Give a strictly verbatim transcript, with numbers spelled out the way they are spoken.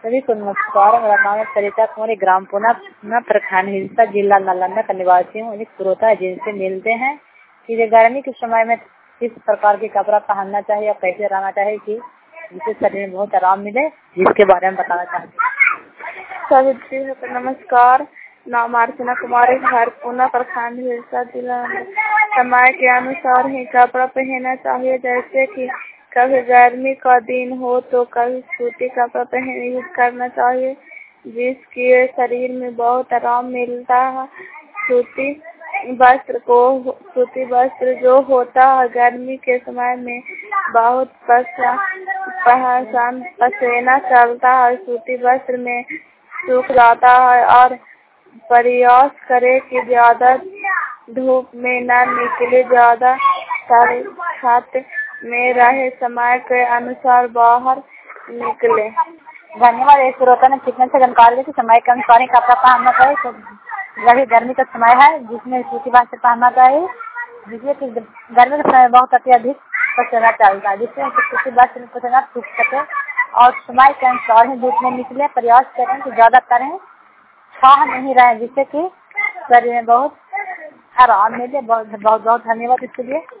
सभी को नमस्कार। मेरा नाम है सरिता कुमारी, ग्राम पुना प्रखंड हिलसा, जिला नालंदा का निवासी हूँ। एक श्रोता जिनसे मिलते हैं कि गर्मी के समय में किस प्रकार के कपड़ा पहनना चाहिए और कैसे रहना चाहिए कि जिससे शरीर में बहुत आराम मिले, जिसके बारे में बताना चाहते हैं। सावित्री को नमस्कार। नाम अर्चना कुमारी, घर पुना प्रखंड हिलसा, जिला। समय के अनुसार ही कपड़ा पहनना चाहिए, जैसे कि कभी गर्मी का दिन हो तो कभी सूती कपड़ा पहन यूज करना चाहिए, जिसके शरीर में बहुत आराम मिलता है। सूती वस्त्र को सूती वस्त्र जो होता है गर्मी के समय में बहुत परेशान पसीना चलता है, सूती वस्त्र में सूख जाता है। और प्रयास करें कि ज्यादा धूप में न निकले, ज्यादा छत में रहे, समय के अनुसार बाहर निकले। धन्यवाद। एक श्रोता ने कितने से जानकारी दी कि समय के अनुसार ही कपड़ा पहनना चाहिए। तो वही गर्मी का समय है जिसमें सूती वस्त्र पहनना चाहिए, जिसमें कि गर्मी के समय बहुत अत्यधिक पसीना चलता है, जिससे सूती वस्त्र में पसीना सूख सके। और समय के अनुसार ही धूप में निकले, प्रयास करें कि ज्यादा करें, छाह नहीं रहे, जिससे कि शरीर में बहुत आराम मिले। बहुत बहुत धन्यवाद इसके लिए।